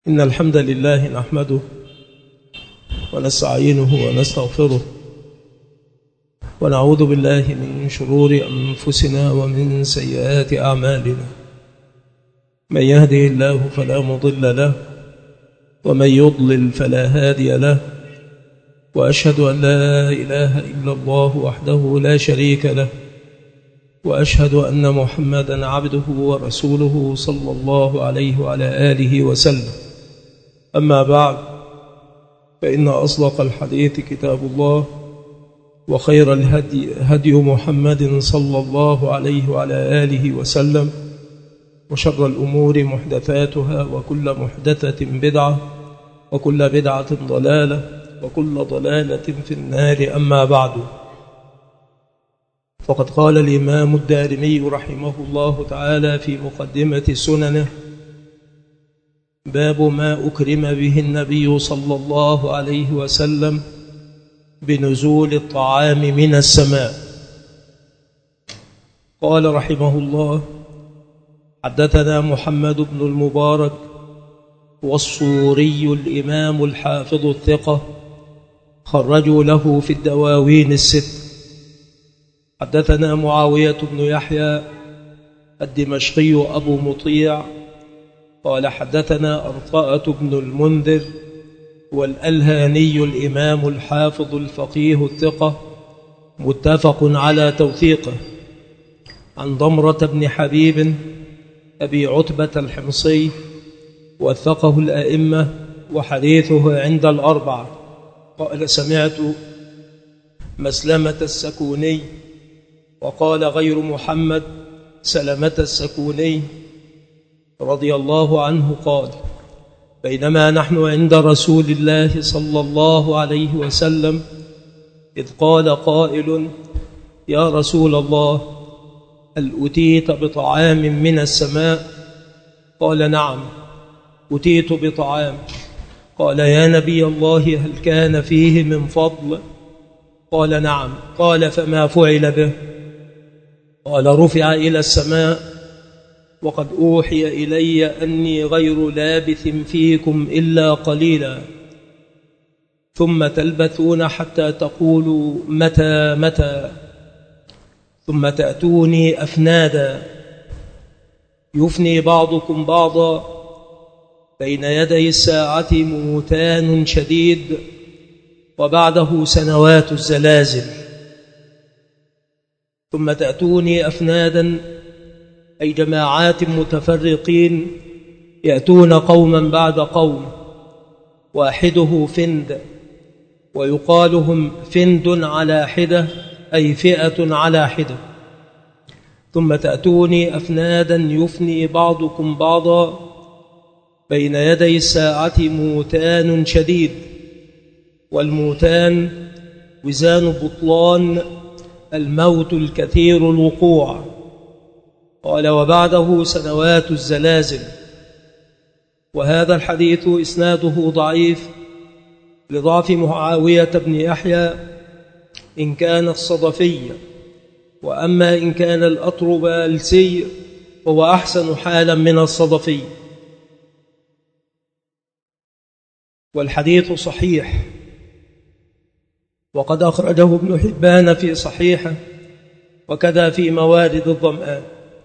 إن الحمد لله نحمده ونستعينه ونستغفره ونعوذ بالله من شرور أنفسنا ومن سيئات أعمالنا. من يهده الله فلا مضل له ومن يضلل فلا هادي له، وأشهد أن لا إله إلا الله وحده لا شريك له، وأشهد أن محمدا عبده ورسوله صلى الله عليه وعلى آله وسلم. أما بعد، فإن أصدق الحديث كتاب الله، وخير الهدي هدي محمد صلى الله عليه وعلى آله وسلم، وشر الأمور محدثاتها، وكل محدثة بدعة، وكل بدعة ضلالة، وكل ضلالة في النار. أما بعد، فقد قال الإمام الدارمي رحمه الله تعالى في مقدمة سننه: باب ما أكرم به النبي صلى الله عليه وسلم بنزول الطعام من السماء. قال رحمه الله: حدثنا محمد بن المبارك والصوري الإمام الحافظ الثقة، خرجوا له في الدواوين الست. حدثنا معاوية بن يحيى الدمشقي أبو مطيع قال حدثنا أرطاءة بن المنذر والألهاني الإمام الحافظ الفقيه الثقة، متفق على توثيقه، عن ضمرة بن حبيب أبي عتبة الحمصي، وثقه الأئمة، وحديثه عند الأربعة. قال: سمعت مسلمة السكوني، وقال غير محمد سلمة السكوني رضي الله عنه قال: بينما نحن عند رسول الله صلى الله عليه وسلم إذ قال قائل: يا رسول الله، هل أتيت بطعام من السماء؟ قال: نعم، أتيت بطعام. قال: يا نبي الله، هل كان فيه من فضل؟ قال: نعم. قال: فما فعل به؟ قال: رفع إلى السماء، وقد أوحي إلي أني غير لابث فيكم إلا قليلا، ثم تلبثون حتى تقولوا متى متى، ثم تأتوني أفنادا، يفني بعضكم بعضا، بين يدي الساعة موتان شديد، وبعده سنوات الزلازل. ثم تأتوني أفنادا، أي جماعات متفرقين، يأتون قوما بعد قوم، واحده فند، ويقال هم فند على حدة، أي فئة على حدة. ثم تأتوني أفنادا، يفني بعضكم بعضا، بين يدي الساعة موتان شديد، والموتان وزان بطلان، الموت الكثير الوقوع. قال: وبعده سنوات الزلازل. وهذا الحديث إسناده ضعيف لضعف معاوية بن يحيى إن كان الصدفي، وأما إن كان الأطربالسي فهو أحسن حالا من الصدفي. والحديث صحيح، وقد أخرجه ابن حبان في صحيحه، وكذا في موارد الظمآن.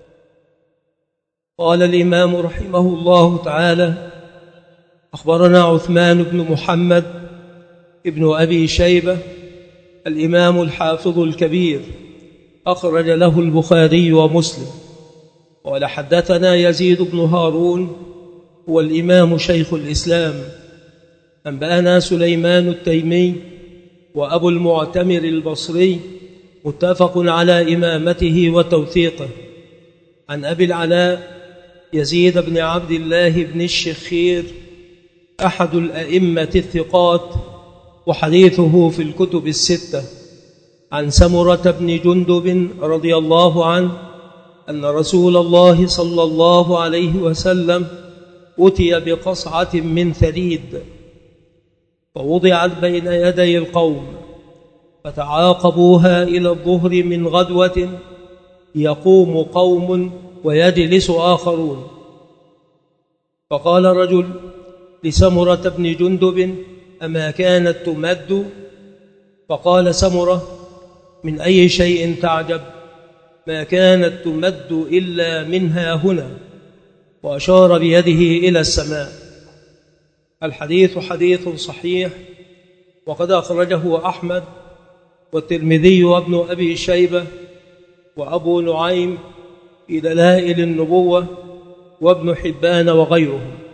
قال الإمام رحمه الله تعالى: أخبرنا عثمان بن محمد ابن أبي شيبة الإمام الحافظ الكبير، أخرج له البخاري ومسلم. قال: حدثنا يزيد بن هارون، هو الإمام شيخ الإسلام. أنبأنا سليمان التيمي وأبو المعتمر البصري، متفق على إمامته وتوثيقه، عن أبي العلاء يزيد بن عبد الله بن الشخير، أحد الأئمة الثقات، وحديثه في الكتب الستة، عن سمرة بن جندب رضي الله عنه أن رسول الله صلى الله عليه وسلم أتي بقصعة من ثريد، فوضعت بين يدي القوم، فتعاقبوها إلى الظهر من غدوة، يقوم قوم ويجلس آخرون. فقال رجل: لسمرة بن جندب أما كانت تمد؟ فقال سمرة: من أي شيء تعجب؟ ما كانت تمد إلا منها هنا، وأشار بيده إلى السماء. الحديث حديث صحيح، وقد أخرجه أحمد والترمذي وابن أبي شيبة وأبو نعيم في دلائل النبوة وابن حبان وغيرهم.